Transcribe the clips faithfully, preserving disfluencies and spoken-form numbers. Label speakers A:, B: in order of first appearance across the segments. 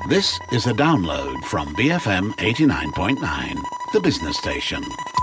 A: This is a download from B F M eighty-nine point nine, the business station.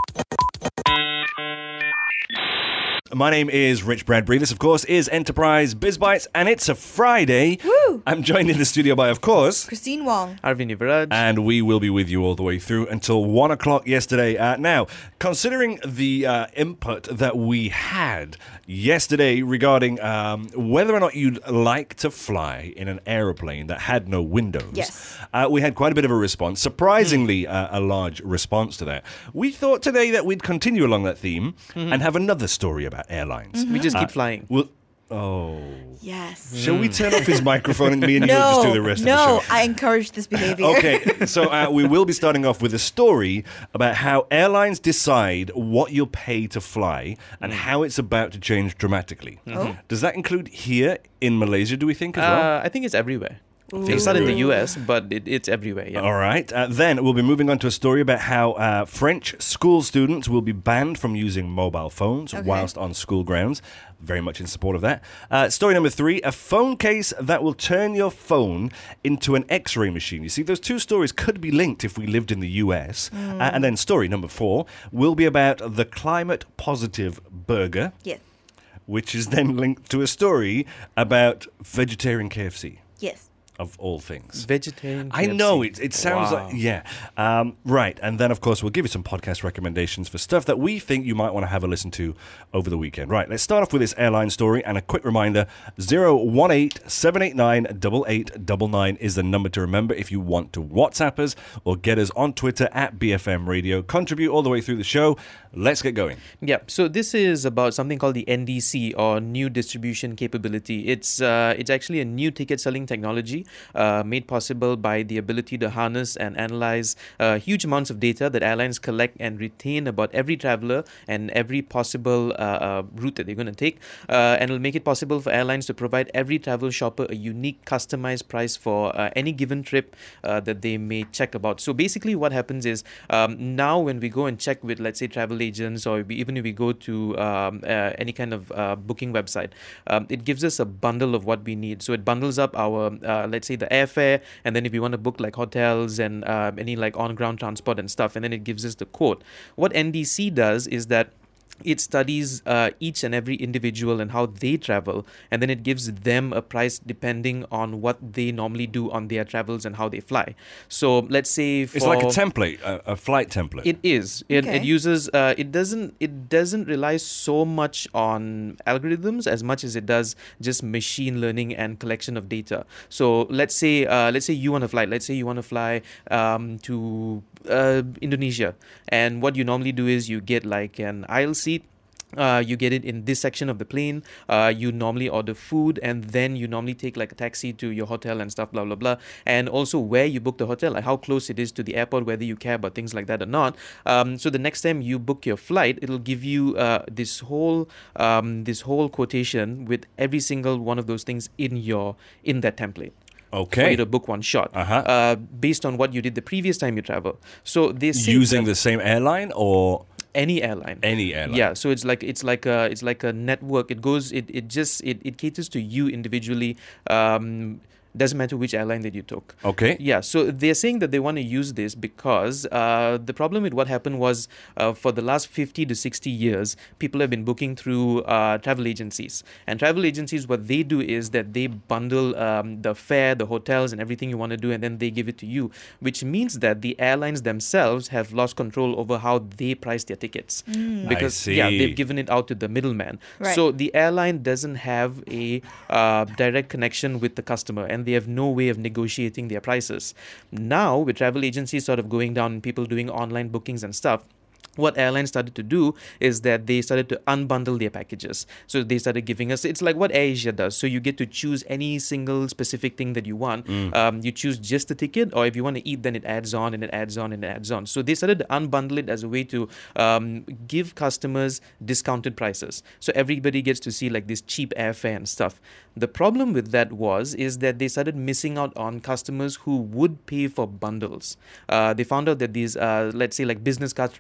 B: My name is Rich Bradbury. This, of course, is Enterprise Biz Bites, and it's a Friday.
C: Woo!
B: I'm joined in the studio by, of course,
C: Christine Wong,
D: Arvind Yuvaraj,
B: and we will be with you all the way through until one o'clock yesterday. Uh, now, considering the uh, input that we had yesterday regarding um, whether or not you'd like to fly in an aeroplane that had no windows,
C: Yes.
B: uh, we had quite a bit of a response. Surprisingly, uh, a large response to that. We thought today that we'd continue along that theme and have another story about airlines.
D: we just keep
B: Uh,
D: flying.
B: Well, oh.
C: yes.
B: Shall we turn off his microphone and me and you will just do the rest
C: no,
B: of the show?
C: I encourage this behavior.
B: Okay, so uh, we will be starting off with a story about how airlines decide what you'll pay to fly and how it's about to change dramatically.
C: Oh.
B: Does that include here in Malaysia, do we think, as well?
D: Uh, I think it's everywhere.
C: Ooh.
D: It's not in the U S, but it, it's everywhere. Yeah.
B: All right. Uh, then we'll be moving on to a story about how uh, French school students will be banned from using mobile phones
C: Okay.
B: whilst on school grounds. Very much in support of that. Uh, story number three, a phone case that will turn your phone into an X-ray machine. You see, those two stories could be linked if we lived in the U S. Uh, and then story number four will be about the climate positive burger,
C: Yes.
B: which is then linked to a story about vegetarian K F C.
C: Yes.
B: Of all things.
D: Vegetarian.
B: I
D: K F C.
B: know, it, it sounds
D: Wow.
B: like, yeah. Um, right, and then, of course, we'll give you some podcast recommendations for stuff that we think you might want to have a listen to over the weekend. Right, let's start off with this airline story, and a quick reminder, zero one eight seven eight nine eight eight nine nine is the number to remember if you want to WhatsApp us or get us on Twitter at B F M Radio. Contribute all the way through the show. Let's get going.
D: Yeah, so this is about something called the N D C, or New Distribution Capability. It's uh, it's actually a new ticket selling technology uh, made possible by the ability to harness and analyze uh, huge amounts of data that airlines collect and retain about every traveler and every possible uh, uh, route that they're going to take. Uh, and it'll make it possible for airlines to provide every travel shopper a unique customized price for uh, any given trip uh, that they may check about. So basically what happens is um, now when we go and check with, let's say, travel agents, or we, even if we go to um, uh, any kind of uh, booking website, um, it gives us a bundle of what we need. So it bundles up our, uh, let's say, the airfare, and then if we want to book like hotels and uh, any like on-ground transport and stuff, and then it gives us the quote. What N D C does is that it studies uh, each and every individual and how they travel, and then it gives them a price depending on what they normally do on their travels and how they fly. So let's say for,
B: It's like a template, a, a flight template.
D: it is. It,
C: Okay.
D: it uses. Uh, it doesn't. It doesn't rely so much on algorithms as much as it does just machine learning and collection of data. So let's say. Uh, let's say you want to fly. Let's say you want to fly um, to uh, Indonesia, and what you normally do is you get like an aisle seat. Uh, you get it in this section of the plane. Uh, you normally order food, and then you normally take like a taxi to your hotel and stuff, blah, blah, blah. And also where you book the hotel, like how close it is to the airport, whether you care about things like that or not. Um, so the next time you book your flight, it'll give you uh, this whole um, this whole quotation with every single one of those things in your in that template. For
B: Okay.
D: you to book one shot,
B: Uh-huh.
D: uh, based on what you did the previous time you travel. So they say
B: Using
D: that
B: the same airline or
D: any airline.
B: any airline?
D: Yeah, so it's like it's like a it's like a network. It goes it, it just it, it caters to you individually. Um, doesn't matter which airline that you took.
B: Okay.
D: Yeah, so they're saying that they want to use this because uh, the problem with what happened was uh, for the last fifty to sixty years, people have been booking through uh, travel agencies. And travel agencies, what they do is that they bundle um, the fare, the hotels, and everything you want to do, and then they give it to you, which means that the airlines themselves have lost control over how they price their tickets. Because,
B: I
D: yeah,
B: see.
D: they've given it out to the middleman.
C: Right.
D: So the airline doesn't have a uh, direct connection with the customer, and they have no way of negotiating their prices. Now, with travel agencies sort of going down and people doing online bookings and stuff, what airlines started to do is that they started to unbundle their packages. So they started giving us, it's like what AirAsia does. So you get to choose any single specific thing that you want.
B: Mm.
D: Um, you choose just the ticket, or if you want to eat, then it adds on and it adds on and it adds on. So they started to unbundle it as a way to um, give customers discounted prices. So everybody gets to see like this cheap airfare and stuff. The problem with that was is that they started missing out on customers who would pay for bundles. Uh, they found out that these, uh, let's say like business class, uh, class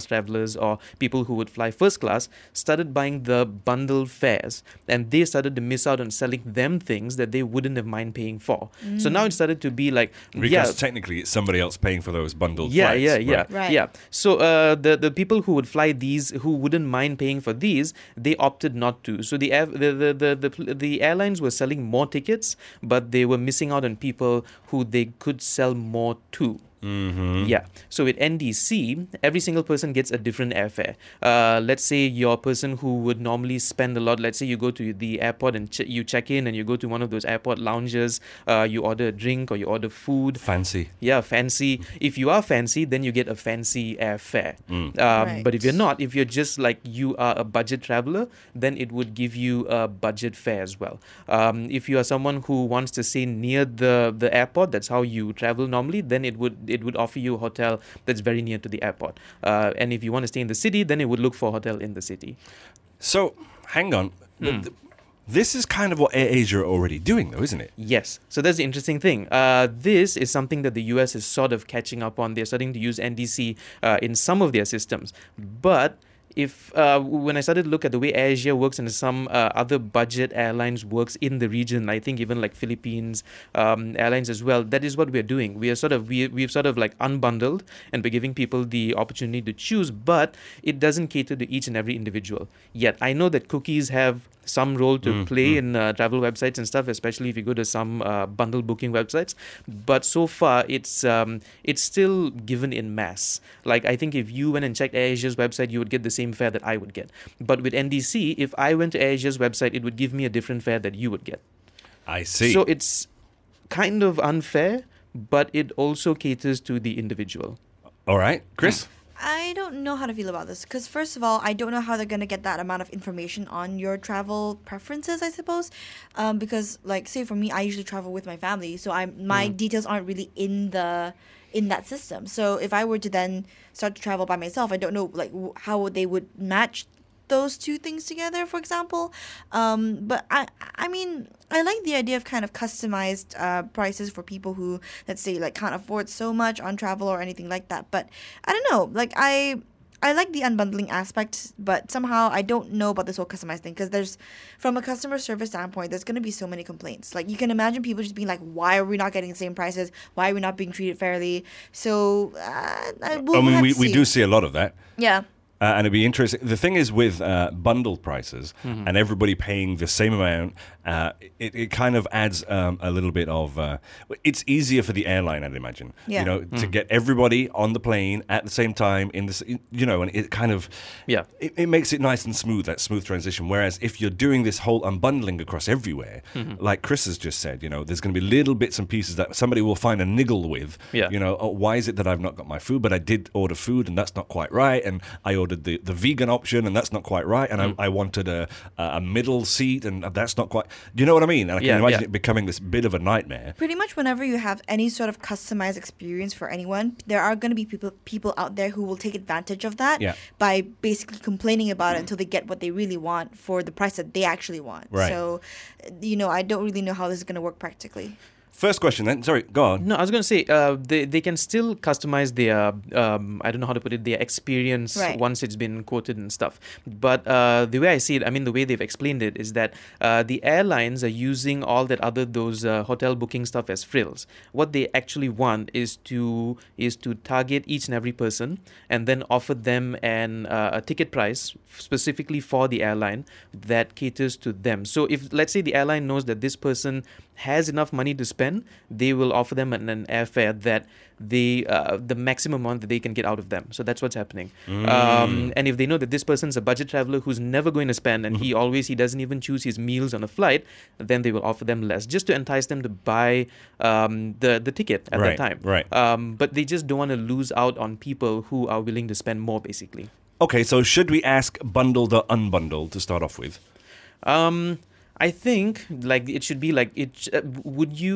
D: travelers or people who would fly first class started buying the bundled fares, and they started to miss out on selling them things that they wouldn't have mind paying for. Mm. So now it started to be like,
B: because
D: yeah,
B: technically it's somebody else paying for those bundled
D: yeah,
B: flights.
D: yeah, yeah,
B: Right.
C: Right.
D: yeah. So uh, the the people who would fly these, who wouldn't mind paying for these, they opted not to. So the air- the the the the, the airlines were selling more tickets, but they were missing out on people who they could sell more to.
B: Mm-hmm.
D: Yeah. So with N D C, every single person gets a different airfare. Uh, let's say you're a person who would normally spend a lot. Let's say you go to the airport and ch- you check in and you go to one of those airport lounges. Uh, you order a drink or you order food.
B: Fancy.
D: Yeah, fancy. If you are fancy, then you get a fancy airfare.
B: Mm.
D: Um,
C: Right.
D: But if you're not, if you're just like you are a budget traveler, then it would give you a budget fare as well. Um, if you are someone who wants to stay near the, the airport, that's how you travel normally, then it would it would offer you a hotel that's very near to the airport. Uh, and if you want to stay in the city, then it would look for a hotel in the city.
B: So, hang on.
D: Hmm.
B: Th- This is kind of what AirAsia are already doing, though, isn't it?
D: Yes. So that's the interesting thing. Uh, this is something that the U S is sort of catching up on. They're starting to use N D C uh, in some of their systems. But if uh, when I started to look at the way AirAsia works and some uh, other budget airlines works in the region, I think even like Philippines um, airlines as well, that is what we're doing. We are sort of we we've sort of like unbundled and we're giving people the opportunity to choose, but it doesn't cater to each and every individual. Yet I know that cookies have some role to
B: Mm,
D: play
B: mm.
D: in uh, travel websites and stuff, especially if you go to some uh, bundle booking websites. But so far, it's um, it's still given in mass. Like I think if you went and checked AirAsia's website, you would get the same fare that I would get. But with N D C, if I went to AirAsia's website, it would give me a different fare that you would get.
B: I see.
D: So it's kind of unfair, but it also caters to the individual.
B: All right, Chris?
C: I don't know how to feel about this because, first of all, I don't know how they're going to get that amount of information on your travel preferences, I suppose. Um, because, like, say for me, I usually travel with my family, so I'm my
D: Mm.
C: details aren't really in the in that system. So if I were to then start to travel by myself, I don't know like w- how they would match those two things together, for example. Um, but I, I mean, I like the idea of kind of customized uh, prices for people who, let's say, like can't afford so much on travel or anything like that. But I don't know, like I, I like the unbundling aspect, but somehow I don't know about this whole customized thing because there's, from a customer service standpoint, there's gonna be so many complaints. Like you can imagine people just being like, "Why are we not getting the same prices? Why are we not being treated fairly?" So uh, I, we'll
B: I mean,
C: have
B: we,
C: to
B: we
C: see.
B: do see a lot of that.
C: Yeah.
B: Uh, and it'd be interesting. The thing is with uh, bundled prices
D: Mm-hmm.
B: and everybody paying the same amount, uh, it, it kind of adds um, a little bit of. Uh, it's easier for the airline, I'd imagine.
C: Yeah.
B: You know, to get everybody on the plane at the same time in this. You know, and it kind of.
D: Yeah.
B: It, it makes it nice and smooth, that smooth transition. Whereas if you're doing this whole unbundling across everywhere,
D: Mm-hmm.
B: like Chris has just said, you know, there's going to be little bits and pieces that somebody will find a niggle with.
D: Yeah.
B: You know, oh, why is it that I've not got my food, but I did order food and that's not quite right, and I ordered the, the vegan option and that's not quite right, and
D: Mm.
B: I, I wanted a a middle seat and that's not quite. Do you know what I mean? And I can
D: Yeah,
B: imagine
D: yeah.
B: it becoming this bit of a nightmare.
C: Pretty much whenever you have any sort of customized experience for anyone, there are going to be people people out there who will take advantage of that
B: Yeah.
C: by basically complaining about it until they get what they really want for the price that they actually want.
B: Right.
C: So, you know, I don't really know how this is going to work practically.
B: First question then. Sorry, go on.
D: No, I was going to say uh, they they can still customize their um, I don't know how to put it, their experience
C: Right.
D: once it's been quoted and stuff. But uh, the way I see it, I mean the way they've explained it is that uh, the airlines are using all that other those uh, hotel booking stuff as frills. What they actually want is to is to target each and every person and then offer them an uh, a ticket price specifically for the airline that caters to them. So if let's say the airline knows that this person has enough money to spend, they will offer them an, an airfare that they uh, the maximum amount that they can get out of them. So that's what's happening. Um, and if they know that this person's a budget traveler who's never going to spend, and he always he doesn't even choose his meals on a flight, then they will offer them less just to entice them to buy um, the the ticket at
B: Right,
D: that time.
B: right.
D: Um, but they just don't want to lose out on people who are willing to spend more, basically.
B: Okay, so should we ask bundled or unbundled to start off with?
D: Um, I think like it should be like it. sh- Uh, would you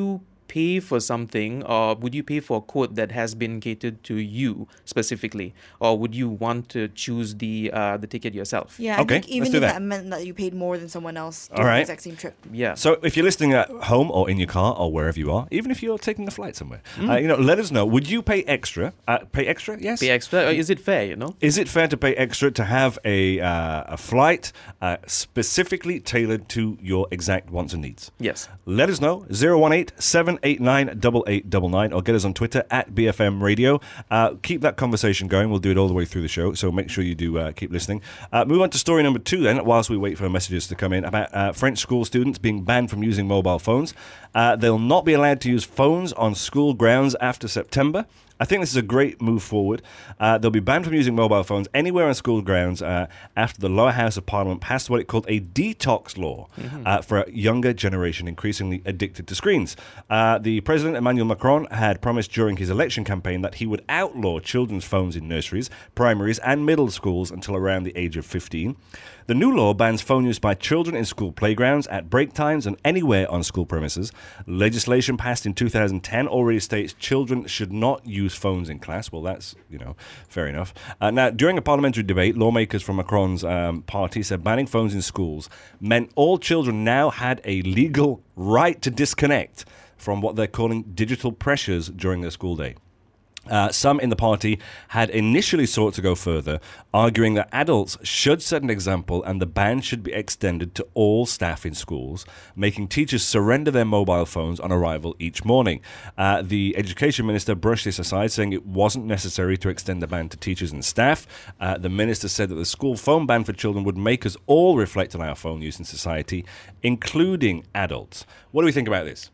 D: pay for something, or would you pay for a quote that has been catered to you specifically, or would you want to choose the uh, the ticket yourself?
C: Yeah,
B: Okay,
C: I think even
B: let's do
C: if
B: that.
C: that. meant that you paid more than someone else
B: All
C: doing
B: right.
C: the exact same trip.
D: Yeah.
B: So if you're listening at home or in your car or wherever you are, even if you're taking a flight somewhere, uh, you know, let us know. Would you pay extra? Uh, pay extra? Yes.
D: Pay extra? Or is it fair? You know.
B: Is it fair to pay extra to have a uh, a flight uh, specifically tailored to your exact wants and needs?
D: Yes.
B: Let us know, zero one eight, seven eight nine, eight eight nine nine, or get us on Twitter at B F M Radio. Uh, keep that conversation going. We'll do it all the way through the show, so make sure you do uh, keep listening. Uh, move on to story number two then, whilst we wait for messages to come in, about uh, French school students being banned from using mobile phones. Uh, they'll not be allowed to use phones on school grounds after September. I think this is a great move forward. Uh, they'll be banned from using mobile phones anywhere on school grounds uh, after the lower house of Parliament passed what it called a detox law mm-hmm. uh, for a younger generation increasingly addicted to screens. Uh, the President, Emmanuel Macron, had promised during his election campaign that he would outlaw children's phones in nurseries, primaries and middle schools until around the age of fifteen. The new law bans phone use by children in school playgrounds, at break times and anywhere on school premises. Legislation passed in two thousand ten already states children should not use phones in class. Well, that's, you know, fair enough. Uh, now, during a parliamentary debate, lawmakers from Macron's um, party said banning phones in schools meant all children now had a legal right to disconnect from what they're calling digital pressures during their school day. Uh, some in the party had initially sought to go further, arguing that adults should set an example and the ban should be extended to all staff in schools, making teachers surrender their mobile phones on arrival each morning. Uh, the education minister brushed this aside, saying it wasn't necessary to extend the ban to teachers and staff. Uh, the minister said that the school phone ban for children would make us all reflect on our phone use in society, including adults. What do we think about this?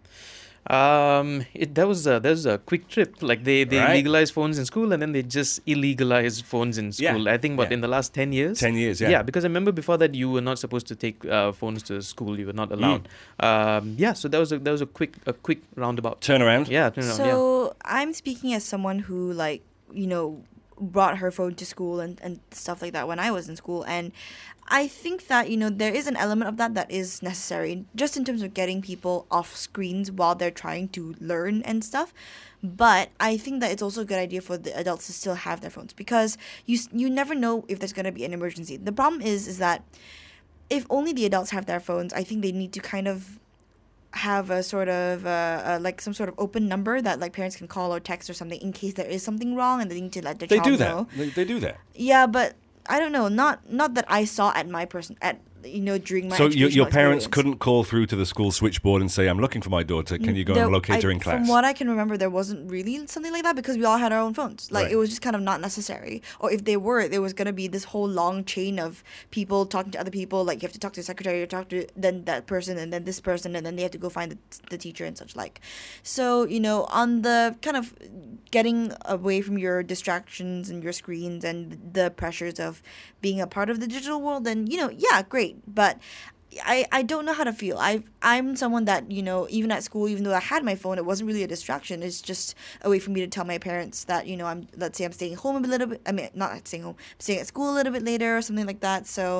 D: Um, it that was a, that was a quick trip. Like they, they
B: Right.
D: legalized phones in school and then they just illegalized phones in
B: Yeah.
D: school. I think what
B: Yeah.
D: in the last ten years.
B: Ten years, yeah.
D: Yeah, because I remember before that you were not supposed to take uh, phones to school. You were not allowed.
B: Mm.
D: Um, yeah, so that was a that was a quick a quick roundabout.
B: Turnaround?
D: Yeah, turn around. Yeah.
C: So I'm speaking as someone who, like, you know, brought her phone to school and, and stuff like that when I was in school. And I think that, you know, there is an element of that that is necessary, just in terms of getting people off screens while they're trying to learn and stuff. But I think that it's also a good idea for the adults to still have their phones, because you s- you never know if there's going to be an emergency. The problem is is that if only the adults have their phones, I think they need to kind of have a sort of uh, uh, like some sort of open number that like parents can call or text or something in case there is something wrong and they need to let their
B: They
C: child
B: do that.
C: know.
B: They, they do that.
C: Yeah, but I don't know. Not not that I saw at my person at you know during my
B: So your, your
C: educational
B: parents
C: experience.
B: couldn't call through to the school switchboard and say, I'm looking for my daughter. Can you go
C: There-
B: and locate her
C: I-
B: in class?
C: From what I can remember, there wasn't really something like that because we all had our own phones. Like
B: Right.
C: it was just kind of not necessary. Or if they were, there was gonna be this whole long chain of people talking to other people. Like you have to talk to the secretary, you talk to then that person, and then this person, and then they have to go find the, the teacher and such like. So you know, on the kind of getting away from your distractions and your screens and the pressures of being a part of the digital world, then you know, yeah, great, but. I, I don't know how to feel. I I'm someone that, you know, even at school, even though I had my phone, it wasn't really a distraction. It's just a way for me to tell my parents that, you know, I'm let's say I'm staying home a little bit. I mean, not staying home, I'm staying at school a little bit later or something like that. So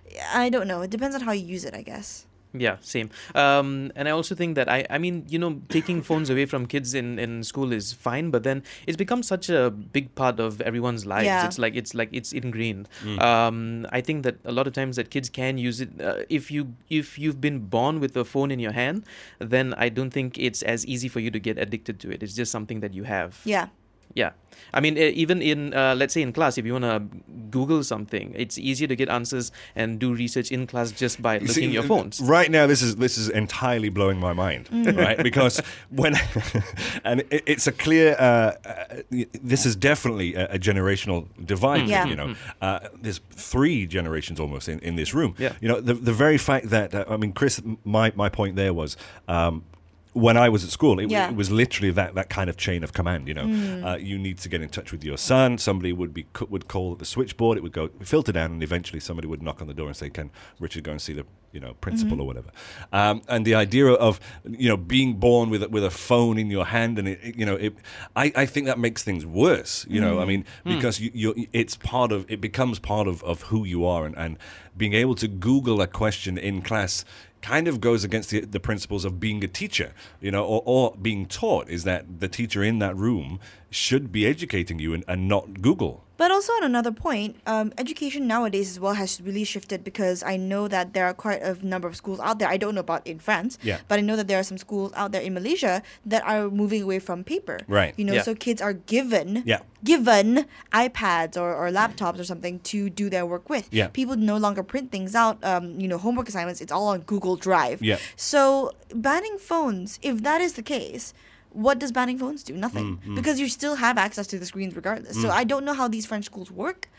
C: I don't know. It depends on how you use it, I guess.
D: Yeah, same. Um, and I also think that I, I mean, you know, taking phones away from kids in, in school is fine, but then it's become such a big part of everyone's lives.
C: Yeah.
D: It's like it's like it's ingrained. Um, I think that a lot of times that kids can use it. Uh, if you if you've been born with a phone in your hand, then I don't think it's as easy for you to get addicted to it. It's just something that you have.
C: Yeah.
D: Yeah. I mean, uh, even in, uh, let's say in class, if you want to Google something, it's easier to get answers and do research in class just by looking
B: See,
D: at your phones.
B: Right now, this is this is entirely blowing my mind, right? Because when, and it, it's a clear, uh, uh, this is definitely a, a generational divide.
C: Yeah.
B: You know, uh, there's three generations almost in, in this room.
D: Yeah.
B: You know, the the very fact that uh, I mean, Chris, my my point there was. Um, When I was at school, it,
C: Yeah.
B: it was literally that, that kind of chain of command. You know, uh, you need to get in touch with your son. Somebody would be would call the switchboard. It would go filter down, and eventually somebody would knock on the door and say, "Can Richard go and see the you know principal or whatever?" Um, and the idea of you know being born with a, with a phone in your hand, and it, it, you know, it, I, I think that makes things worse. You know, I mean, because you, you're, it's part of it becomes part of, of who you are, and, and being able to Google a question in class kind of goes against the, the principles of being a teacher, you know, or, or being taught, is that the teacher in that room should be educating you and, and not Google.
C: But also on another point, um, education nowadays as well has really shifted, because I know that there are quite a number of schools out there. I don't know about in France,
B: Yeah.
C: but I know that there are some schools out there in Malaysia that are moving away from paper.
B: Right.
C: You know,
D: Yeah.
C: so kids are given
B: Yeah.
C: given iPads or, or laptops or something to do their work with.
B: Yeah.
C: People no longer print things out. Um, you know, homework assignments, it's all on Google Drive.
B: Yeah.
C: So banning phones, if that is the case, what does banning phones do? Nothing.
B: Mm,
C: Because you still have access to the screens regardless. So I don't know how these French schools work,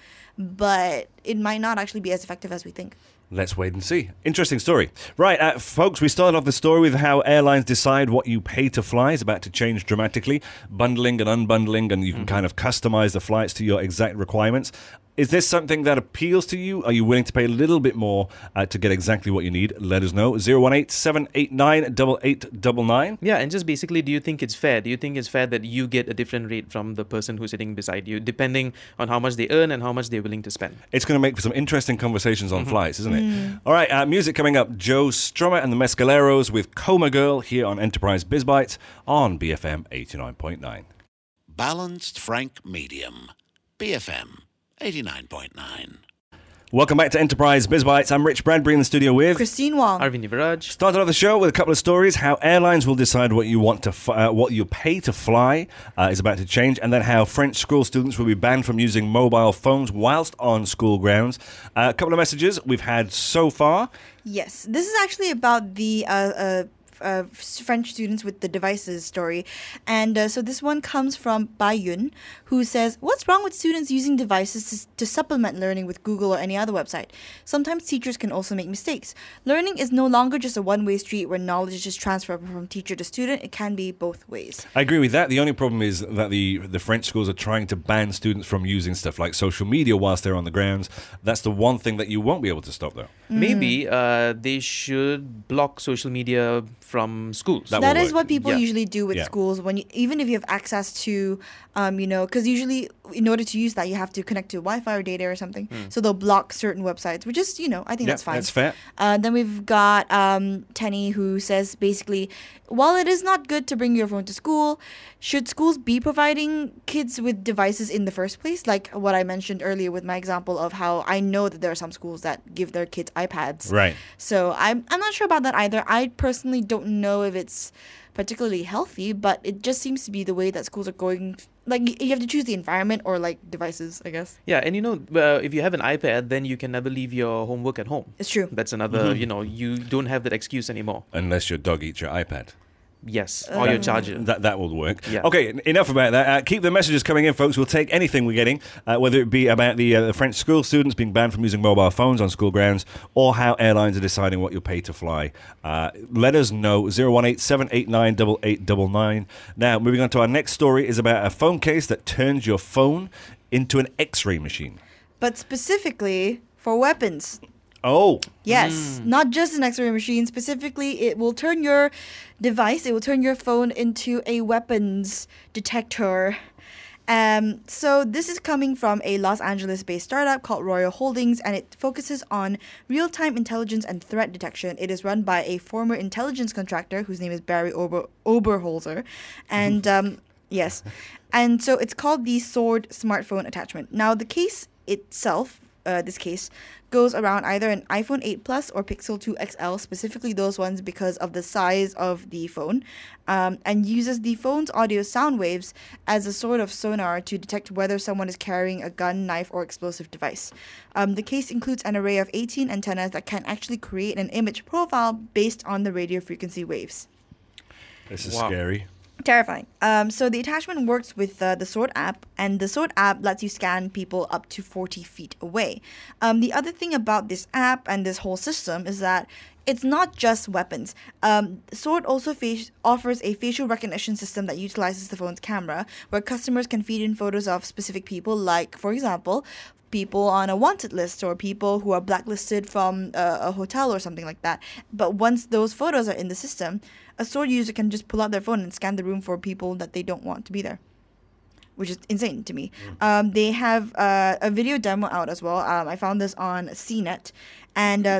C: but it might not actually be as effective as we think.
B: Let's wait and see. Interesting story. Right, uh, folks, we started off the story with how airlines decide what you pay to fly is about to change dramatically. Bundling and unbundling, and you can kind of customize the flights to your exact requirements. Is this something that appeals to you? Are you willing to pay a little bit more uh, to get exactly what you need? Let us know. zero one eight, seven eight nine, eight eight nine nine.
D: Yeah, and just basically, do you think it's fair? Do you think it's fair that you get a different rate from the person who's sitting beside you, depending on how much they earn and how much they're willing to spend?
B: It's going to make for some interesting conversations on flights, isn't it? All right, uh, music coming up. Joe Strummer and the Mescaleros with Coma Girl here on Enterprise Biz Bites on B F M eighty-nine point nine.
A: Balanced Frank Medium. B F M eighty-nine point nine.
B: Welcome back to Enterprise Biz Bites. I'm Rich Bradbury in the studio with...
C: Christine Wong.
D: Arvind Nivaraj.
B: Started off the show with a couple of stories. How airlines will decide what you want to, f- uh, what you pay to fly uh, is about to change, and then how French school students will be banned from using mobile phones whilst on school grounds. Uh, a couple of messages we've had so far.
C: Yes, this is actually about the uh, uh, uh, French students with the devices story. And uh, so this one comes from Bayun, who says, what's wrong with students using devices to, to supplement learning with Google or any other website? Sometimes teachers can also make mistakes. Learning is no longer just a one-way street where knowledge is just transferred from teacher to student. It can be both ways.
B: I agree with that. The only problem is that the, the French schools are trying to ban students from using stuff like social media whilst they're on the grounds. That's the one thing that you won't be able to stop, though.
D: Maybe uh, they should block social media from schools.
B: That
C: That
B: will
C: is
B: work.
C: what people
D: Yeah.
C: usually do with
B: Yeah.
C: schools. When you, even if you have access to, um, you know, because usually in order to use that, you have to connect to Wi-Fi or data or something. So they'll block certain websites, which is, you know, I think
B: Yeah,
C: that's fine.
B: that's fair.
C: Uh, then we've got um, Tenny, who says basically, while it is not good to bring your phone to school, should schools be providing kids with devices in the first place? Like what I mentioned earlier with my example of how I know that there are some schools that give their kids iPads.
B: Right.
C: So I'm I'm not sure about that either. I personally don't know if it's particularly healthy, but it just seems to be the way that schools are going. Like y- you have to choose the environment or like devices, I guess.
D: Yeah, and you know, uh, if you have an iPad, then you can never leave your homework at home.
C: It's true.
D: That's another, you know, you don't have that excuse anymore.
B: Unless your dog eats your iPad.
D: Yes, or your charger.
B: That that will work.
D: Yeah.
B: Okay, en- enough about that. Uh, keep the messages coming in, folks. We'll take anything we're getting, uh, whether it be about the, uh, the French school students being banned from using mobile phones on school grounds, or how airlines are deciding what you'll pay to fly. Uh, let us know. zero one eight, seven eight nine, eight eight nine nine. Now, moving on to our next story is about a phone case that turns your phone into an X-ray machine.
C: But specifically for weapons.
B: Oh,
C: Yes, not just an X-ray machine. Specifically, it will turn your device, it will turn your phone into a weapons detector. Um, so this is coming from a Los Angeles-based startup called Royal Holdings, and it focuses on real-time intelligence and threat detection. It is run by a former intelligence contractor whose name is Barry Ober- Oberholzer, and um, yes, and so it's called the Sword smartphone attachment. Now, the case itself. Uh, this case goes around either an iPhone eight Plus or Pixel two X L, specifically those ones because of the size of the phone, um, and uses the phone's audio sound waves as a sort of sonar to detect whether someone is carrying a gun, knife, or explosive device. Um, the case includes an array of eighteen antennas that can actually create an image profile based on the radio frequency waves.
B: this is
D: Wow.
B: scary.
C: Terrifying. Um, so the attachment works with uh, the Sword app, and the Sword app lets you scan people up to forty feet away. Um, the other thing about this app and this whole system is that it's not just weapons. Um, Sword also fa- offers a facial recognition system that utilizes the phone's camera, where customers can feed in photos of specific people, like, for example, people on a wanted list or people who are blacklisted from a, a hotel or something like that. But once those photos are in the system, a Sword user can just pull out their phone and scan the room for people that they don't want to be there, which is insane to me. Um, they have uh, a video demo out as well. Um, I found this on C net, and uh,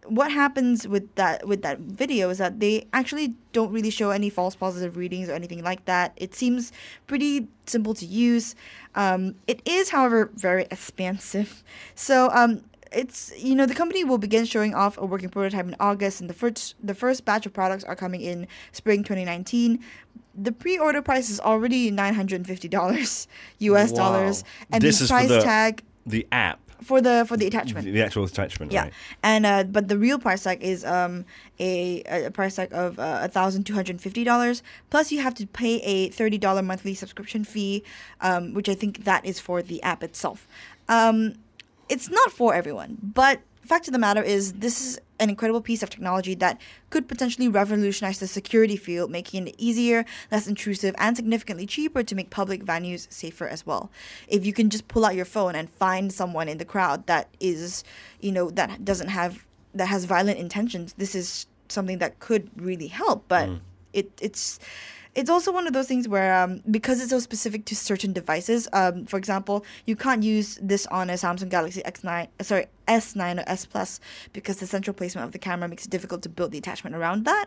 C: what happens with that with that video is that they actually don't really show any false positive readings or anything like that. It seems pretty simple to use. Um, it is, however, very expensive. So um, it's you know the company will begin showing off a working prototype in August, and the first the first batch of products are coming in spring twenty nineteen. The pre-order price is already nine hundred fifty dollars U S
B: Wow.
C: dollars, and
B: This
C: the
B: is for
C: price
B: the-
C: tag
B: The app,
C: for the for the attachment.
B: the, the actual attachment,
C: Yeah,
B: right?
C: and uh, but the real price tag is um a, a price tag of uh, a thousand two hundred fifty dollars. Plus, you have to pay a thirty dollar monthly subscription fee, um, which I think that is for the app itself. Um, it's not for everyone, but fact of the matter is, this is an incredible piece of technology that could potentially revolutionize the security field, making it easier, less intrusive, and significantly cheaper to make public venues safer as well. If you can just pull out your phone and find someone in the crowd that is, you know, that doesn't have, that has violent intentions, this is something that could really help. But
B: Mm.
C: it it's it's also one of those things where um, because it's so specific to certain devices, um, for example, you can't use this on a Samsung Galaxy X nine, uh, sorry, S nine or S Plus, because the central placement of the camera makes it difficult to build the attachment around that.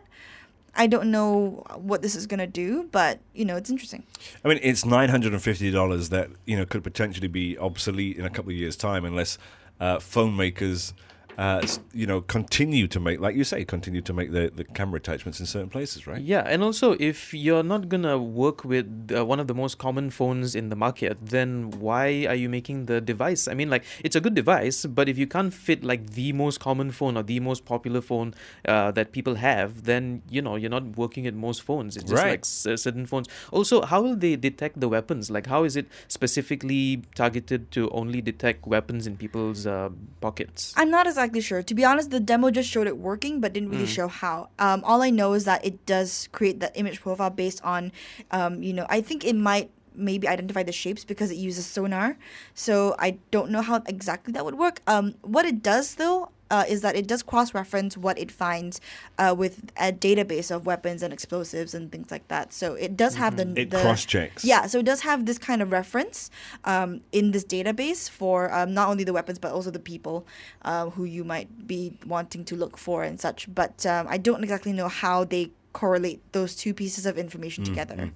C: I don't know what this is going to do, but, you know, it's interesting.
B: I mean, it's nine hundred fifty dollars that, you know, could potentially be obsolete in a couple of years' time unless uh, phone makers, uh, s- you know, continue to make, like you say, continue to make the, the camera attachments in certain places, right?
D: Yeah, and also if you're not gonna work with uh, one of the most common phones in the market, then why are you making the device? I mean, like, it's a good device, but if you can't fit like the most common phone or the most popular phone uh, that people have, then you know you're not working with most phones. It's just
B: Right.
D: like s- uh, certain phones. Also, how will they detect the weapons? Like, how is it specifically targeted to only detect weapons in people's uh, pockets?
C: I'm not exactly sure. To be honest, the demo just showed it working, but didn't really show how. Um, all I know is that it does create that image profile based on, um, you know, I think it might maybe identify the shapes because it uses sonar. So I don't know how exactly that would work. Um, what it does, though, uh, is that it does cross-reference what it finds uh, with a database of weapons and explosives and things like that. So it does have the...
B: It
C: the
B: cross-checks.
C: Yeah, so it does have this kind of reference um, in this database for um, not only the weapons but also the people uh, who you might be wanting to look for and such. But um, I don't exactly know how they correlate those two pieces of information together.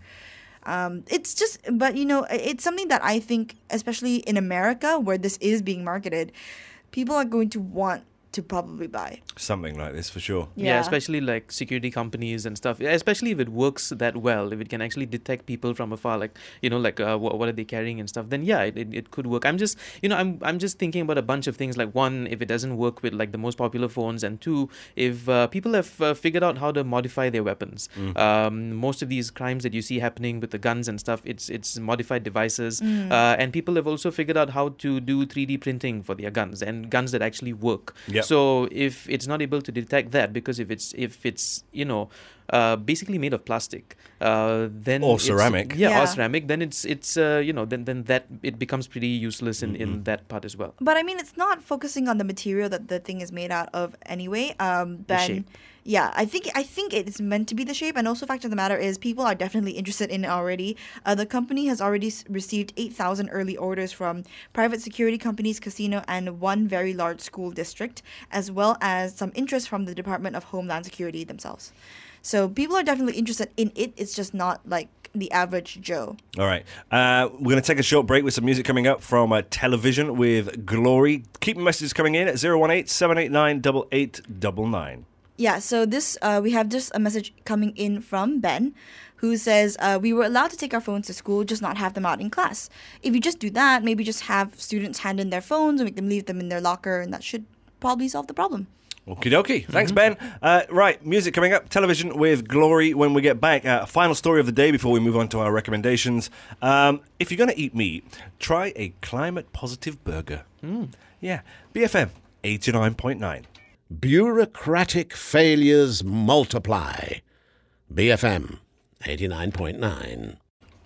C: Um, it's just, but you know, it's something that I think, especially in America where this is being marketed, people are going to want to probably buy.
B: Something like this for sure.
D: Yeah. especially like security companies and stuff. Especially if it works that well, if it can actually detect people from afar, like you know, like uh, what, what are they carrying and stuff. Then yeah, it, it, it could work. I'm just you know I'm I'm just thinking about a bunch of things. Like one, if it doesn't work with like the most popular phones, and two, if uh, people have uh, figured out how to modify their weapons. Um, most of these crimes that you see happening with the guns and stuff, it's it's modified devices, uh, and people have also figured out how to do three D printing for their guns and guns that actually work.
B: Yep.
D: So if it's not able to detect that, because if it's if it's you know uh, basically made of plastic, uh, then
B: Or
D: it's-
B: ceramic.
D: yeah,
C: Yeah.
D: or ceramic, then it's it's uh, you know then then that it becomes pretty useless in, in that part as well.
C: But I mean, it's not focusing on the material that the thing is made out of anyway. Um, Ben,
D: shape.
C: yeah, I think I think it's meant to be the shape, and also fact of the matter is, people are definitely interested in it already. Uh, the company has already s- received eight thousand early orders from private security companies, casino, and one very large school district, as well as some interest from the Department of Homeland Security themselves. So people are definitely interested in it. It's just not like the average Joe.
B: All right. Uh, we're going to take a short break with some music coming up from uh, Television with Glory. Keep your messages coming in at zero one eight, seven eight nine, eight eight nine nine.
C: Yeah, so this uh, we have just a message coming in from Ben, who says uh, we were allowed to take our phones to school, just not have them out in class. If you just do that, maybe just have students hand in their phones and make them leave them in their locker, and that should probably solve the problem.
B: Okie dokie. Thanks, Ben. Uh, right, music coming up. Television with Glory when we get back. Uh, final story of the day before we move on to our recommendations. Um, if you're going to eat meat, try a climate-positive burger. Yeah. B F M eighty-nine point nine.
E: Bureaucratic failures multiply. B F M eighty-nine point nine.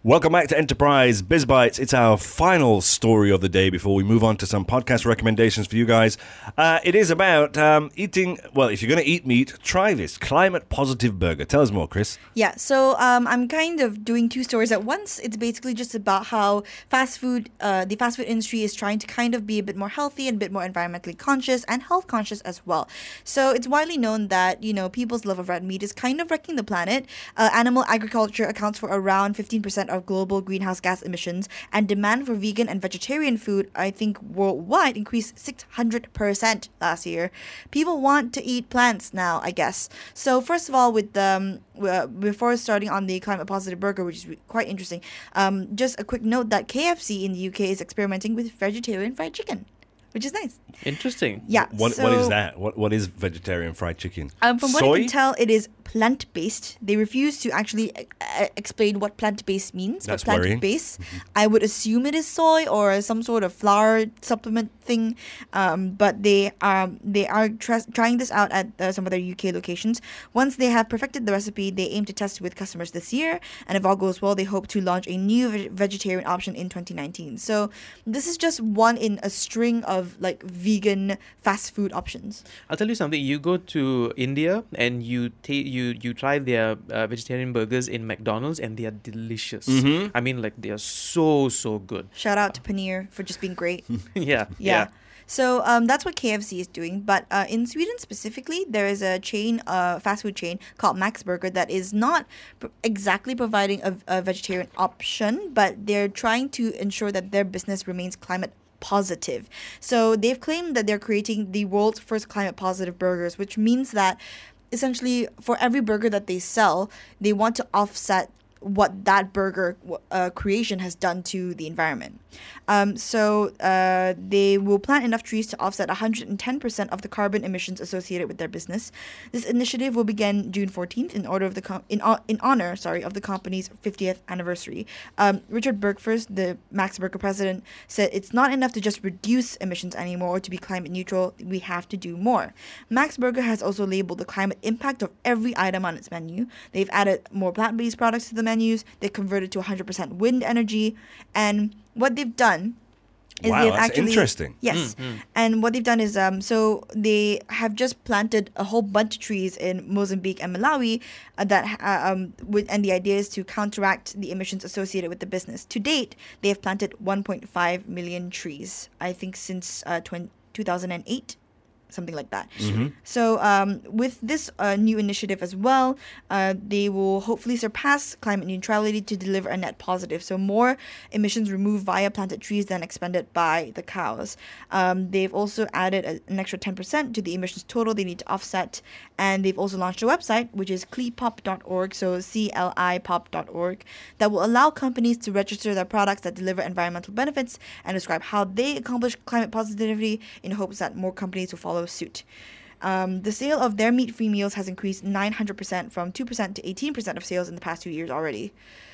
B: Welcome back to Enterprise Biz Bites. It's our final story of the day before we move on to some podcast recommendations for you guys. Uh, it is about um, eating, well, if you're going to eat meat, try this climate positive burger. Tell us more, Chris.
C: Yeah, so um, I'm kind of doing two stories at once. It's basically just about how fast food, uh, the fast food industry is trying to kind of be a bit more healthy and a bit more environmentally conscious and health conscious as well. So it's widely known that, you know, people's love of red meat is kind of wrecking the planet. Uh, animal agriculture accounts for around fifteen percent of global greenhouse gas emissions, and demand for vegan and vegetarian food, I think worldwide, increased six hundred percent last year. People want to eat plants now, I guess. So first of all, with um, uh, before starting on the climate positive burger, which is quite interesting, um, just a quick note that K F C in the U K is experimenting with vegetarian fried chicken, which is nice.
D: Interesting.
C: Yeah.
B: What
C: so,
B: What is that? What What is vegetarian fried chicken?
C: Um, from what
B: Soy?
C: I can tell, it is plant-based. They refuse to actually uh, explain what plant-based means.
B: That's
C: but
B: worrying.
C: plant-based, I would assume it is soy or some sort of flour supplement thing. Um, but they um they are tr- trying this out at uh, some of their U K locations. Once they have perfected the recipe, they aim to test with customers this year. And if all goes well, they hope to launch a new veg- vegetarian option in twenty nineteen. So this is just one in a string of like vegan fast food options.
D: I'll tell you something. You go to India and you ta- you you try their uh, vegetarian burgers in McDonald's, and they are delicious.
B: Mhm.
D: I mean, like they are so so good.
C: Shout out to Paneer for just being great.
D: yeah,
C: Yeah. So um, that's what K F C is doing. But uh, in Sweden specifically, there is a chain, uh, fast food chain called Max Burger that is not pr- exactly providing a, a vegetarian option, but they're trying to ensure that their business remains climate positive. So they've claimed that they're creating the world's first climate positive burgers, which means that essentially for every burger that they sell, they want to offset what that burger uh, creation has done to the environment. Um, so uh, they will plant enough trees to offset one hundred ten percent of the carbon emissions associated with their business. This initiative will begin June fourteenth in order of the com- in, o- in honor, sorry, of the company's fiftieth anniversary. Um, Richard Bergfors, the Max Burger president, said it's not enough to just reduce emissions anymore or to be climate neutral. We have to do more. Max Burger has also labeled the climate impact of every item on its menu. They've added more plant-based products to the menus. They converted to one hundred percent wind energy, and what they've done is
B: Wow,
C: they've
B: that's
C: actually
B: interesting.
C: yes, and what they've done is um so they have just planted a whole bunch of trees in Mozambique and Malawi uh, that uh, um with and the idea is to counteract the emissions associated with the business. To date, they have planted one point five million trees. I think since uh two thousand eight. Something like that.
B: Mm-hmm.
C: So um, with this uh, new initiative as well, uh, they will hopefully surpass climate neutrality to deliver a net positive. So more emissions removed via planted trees than expended by the cows. Um, they've also added a, an extra ten percent to the emissions total they need to offset. And they've also launched a website, which is clipop dot org, so C L I pop dot org, that will allow companies to register their products that deliver environmental benefits and describe how they accomplish climate positivity in hopes that more companies will follow suit. Um, the sale of their meat-free meals has increased nine hundred percent from two percent to eighteen percent of sales in the past two years already.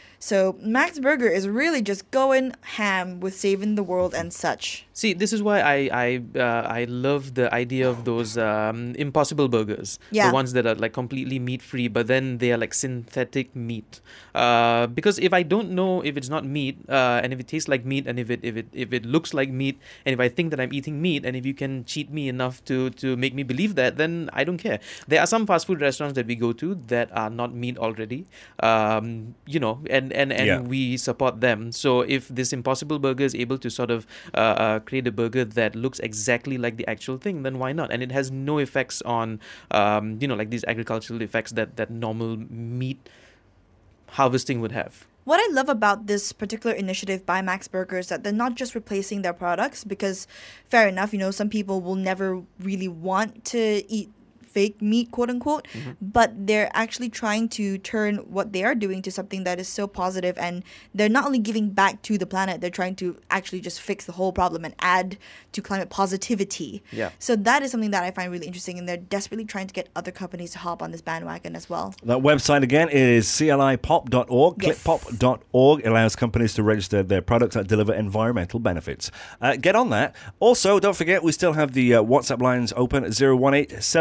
C: So Max Burger is really just going ham with saving the world and such.
D: See, this is why I I uh, I love the idea of those um, Impossible burgers.
C: Yeah.
D: The ones that are like completely meat free, but then they are like synthetic meat. Uh, because if I don't know if it's not meat, uh, and if it tastes like meat, and if it if it if it looks like meat, and if I think that I'm eating meat, and if you can cheat me enough to to make me believe that, then I don't care. There are some fast food restaurants that we go to that are not meat already. Um, you know, and and and
B: Yeah.
D: we support them. So if this Impossible Burger is able to sort of uh, uh, create a burger that looks exactly like the actual thing, then why not? And it has no effects on, um, you know, like these agricultural effects that that normal meat harvesting would have.
C: What I love about this particular initiative by Max Burger is that they're not just replacing their products, because fair enough, you know, some people will never really want to eat fake meat, quote unquote,
D: Mm-hmm.
C: but they're actually trying to turn what they are doing to something that is so positive, and they're not only giving back to the planet, they're trying to actually just fix the whole problem and add to climate positivity.
D: Yeah.
C: So that is something that I find really interesting, and they're desperately trying to get other companies to hop on this bandwagon as well.
B: That website again is C L I pop dot org.
C: Yes.
B: clipop dot org allows companies to register their products that deliver environmental benefits. Uh, get on that. Also, don't forget, we still have the uh, WhatsApp lines open at zero one eight seven eight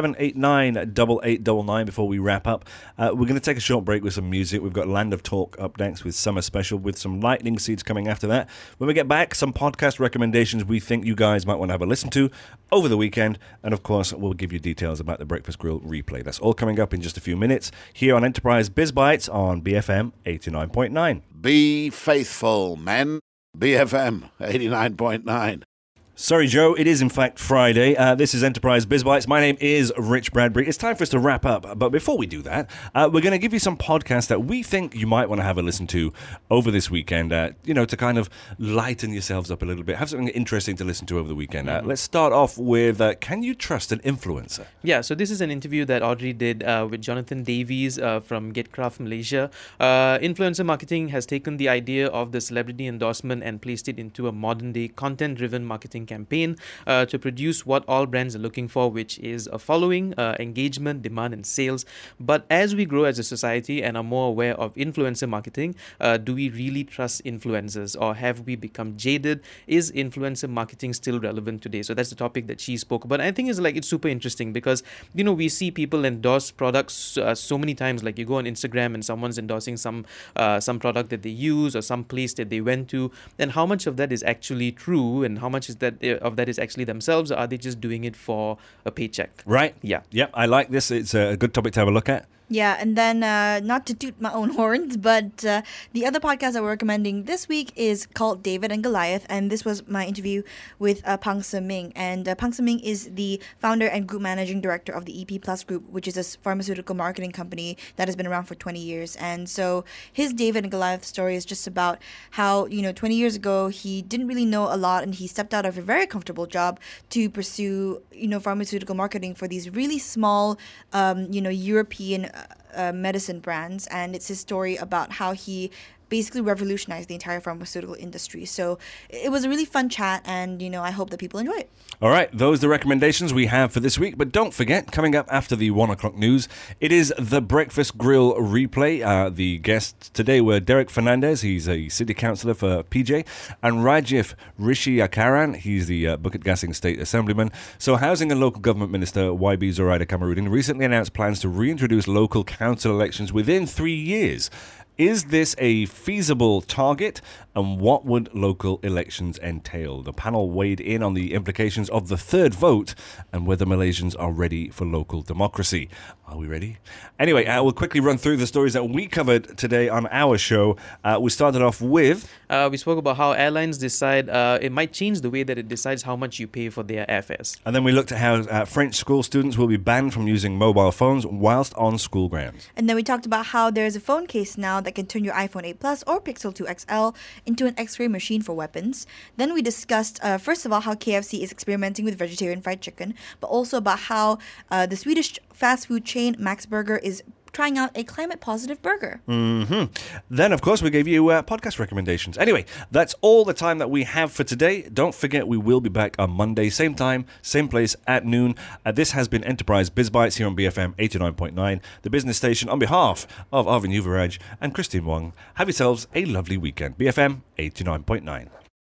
B: nine eight eight nine nine before we wrap up. Uh, we're going to take a short break with some music. We've got Land of Talk up next with Summer Special with some Lightning Seeds coming after that. When we get back, some podcast recommendations we think you guys might want to have a listen to over the weekend. And of course, we'll give you details about the Breakfast Grill replay. That's all coming up in just a few minutes here on Enterprise Biz Bites on B F M eighty-nine point nine.
A: Be faithful, men. B F M eighty-nine point nine.
B: Sorry, Joe. It is, in fact, Friday. Uh, this is Enterprise Biz Bites. My name is Rich Bradbury. It's time for us to wrap up. But before we do that, uh, we're going to give you some podcasts that we think you might want to have a listen to over this weekend, uh, you know, to kind of lighten yourselves up a little bit. Have something interesting to listen to over the weekend. Uh, let's start off with, uh, can you trust an influencer?
D: Yeah, so this is an interview that Audrey did uh, with Jonathan Davies uh, from GetCraft Malaysia. Uh, influencer marketing has taken the idea of the celebrity endorsement and placed it into a modern-day content-driven marketing campaign uh, to produce what all brands are looking for, which is a following, uh, engagement, demand, and sales. But as we grow as a society and are more aware of influencer marketing, uh, do we really trust influencers, or have we become jaded? Is influencer marketing still relevant today? So that's the topic that she spoke about. And I think it's like it's super interesting because, you know, we see people endorse products uh, so many times. Like you go on Instagram and someone's endorsing some uh, some product that they use or some place that they went to, and how much of that is actually true, and how much is that uh, of that is actually themselves, or are they just doing it for a paycheck?
B: Right.
D: Yeah.
B: Yep. I like this. It's a good topic to have a look at.
C: Yeah, and then uh, not to toot my own horns, but uh, the other podcast that we're recommending this week is called David and Goliath, and this was my interview with uh, Pang Se-ming. And uh, Pang Se-ming is the founder and group managing director of the E P Plus Group, which is a pharmaceutical marketing company that has been around for twenty years. And so his David and Goliath story is just about how, you know, twenty years ago, he didn't really know a lot, and he stepped out of a very comfortable job to pursue, you know, pharmaceutical marketing for these really small, um, you know, European Uh, medicine brands. And it's his story about how he basically revolutionized the entire pharmaceutical industry. So it was a really fun chat, and you know, I hope that people enjoy it.
B: All right, those are the recommendations we have for this week. But don't forget, coming up after the one o'clock news, it is the Breakfast Grill replay. Uh, the guests today were Derek Fernandez, he's a city councillor for P J, and Rajiv Rishiakaran, he's the uh, Bukit Gasing State Assemblyman. So Housing and Local Government Minister Y B Zoraida Kamarudin recently announced plans to reintroduce local council elections within three years. Is this a feasible target, and what would local elections entail? The panel weighed in on the implications of the third vote and whether Malaysians are ready for local democracy. Are we ready? Anyway, uh, we'll quickly run through the stories that we covered today on our show. Uh, we started off with...
D: Uh, we spoke about how airlines decide, uh, it might change the way that it decides how much you pay for their airfares.
B: And then we looked at how uh, French school students will be banned from using mobile phones whilst on school grounds.
C: And then we talked about how there's a phone case now that can turn your iPhone eight Plus or Pixel two X L into an X-ray machine for weapons. Then we discussed, uh, first of all, how K F C is experimenting with vegetarian fried chicken, but also about how uh, the Swedish fast food chain Max Burger is trying out a climate-positive burger.
B: Mm-hmm. Then, of course, we gave you uh, podcast recommendations. Anyway, that's all the time that we have for today. Don't forget, we will be back on Monday, same time, same place, at noon. Uh, this has been Enterprise Biz Bites here on B F M eighty-nine point nine, the business station. On behalf of Arvin Yuvaraj and Christine Wong, have yourselves a lovely weekend. B F M eighty-nine point nine.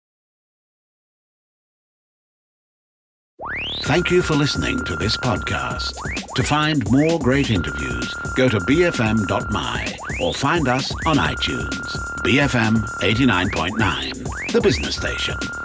A: Thank you for listening to this podcast. To find more great interviews, go to b f m dot m y or find us on iTunes. B F M eighty-nine point nine, the business station.